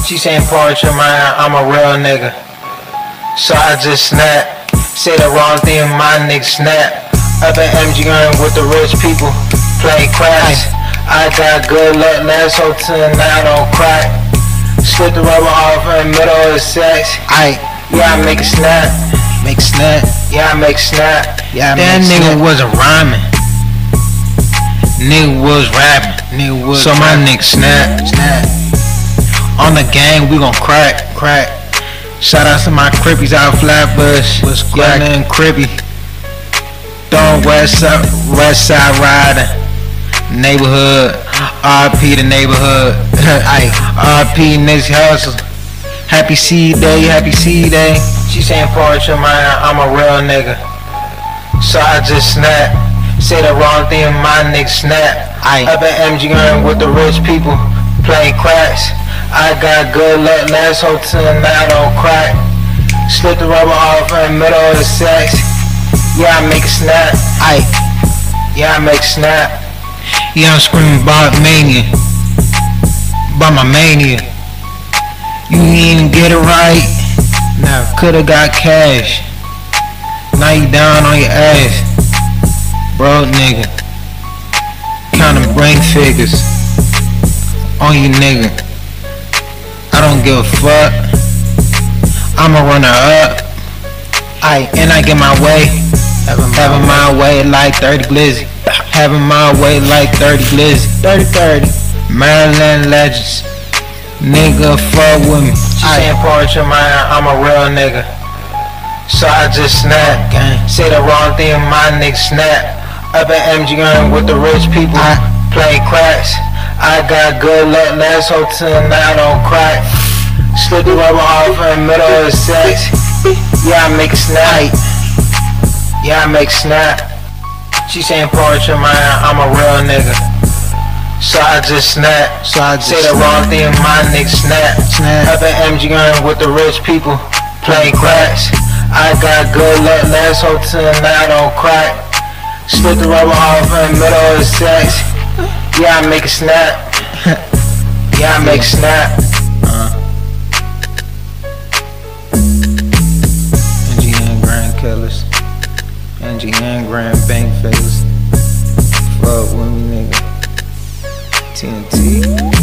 She saying poetry, man, I'm a real nigga. So I just snap. Say the wrong thing, my nigga snap. Up at MG Gun with the rich people, play craps. I got good luck, last whole tonight on crack. Slip the rubber off in the middle of the sex. Yeah, I make it snap. Make snap. Yeah, I make snap. Yeah, that nigga wasn't rhyming. Nigga was rapping. So my nigga snap. On the gang, we gon' crack. Shout out to my crippies out Flatbush. Young and crippy. Don't west side riding. Neighborhood. RP the neighborhood. RP niggas hustle. Happy seed day. She saying poetry, man, I'm a real nigga. So I just snap. Say the wrong thing, my nigga snap. Up at MG Gun with the rich people, play craps. I got good luck, last whole tonight on crack. Slip the rubber off in the middle of the sex. Yeah, I make it snap. Yeah, I make it snap. Yeah, I'm screaming about mania. About my mania. You didn't get it right. Now coulda got cash. Now you down on your ass. Bro, nigga. Counting brain figures on you, nigga. I don't give a fuck. I'ma run her up. And I get my way. Having my way like 30 glizzy. Having my way like 30 glizzy. 30. Maryland legends. Nigga, fuck with me. She saying poetry, man, I'm a real nigga. So I just snap. Say the wrong thing, my nigga snap. Up at MG Gun with the rich people, play craps. I got good luck, last whole tonight on crack. Slip the rubber off in the middle of the sex. Yeah, I make it snap. Yeah, I make it snap. She saying poetry, man, I'm a real nigga. So I just snap. Say the wrong thing, my nigga snap. Up at MG Gun with the rich people, play craps. I got good luck, last whole tonight on crack. Slip the rubber off in the middle of the sex. Yeah, I make it snap. Yeah, I make it snap. NGN Grand Killers. NGN Grand Bank Fakers. Fuck with me, nigga. TNT.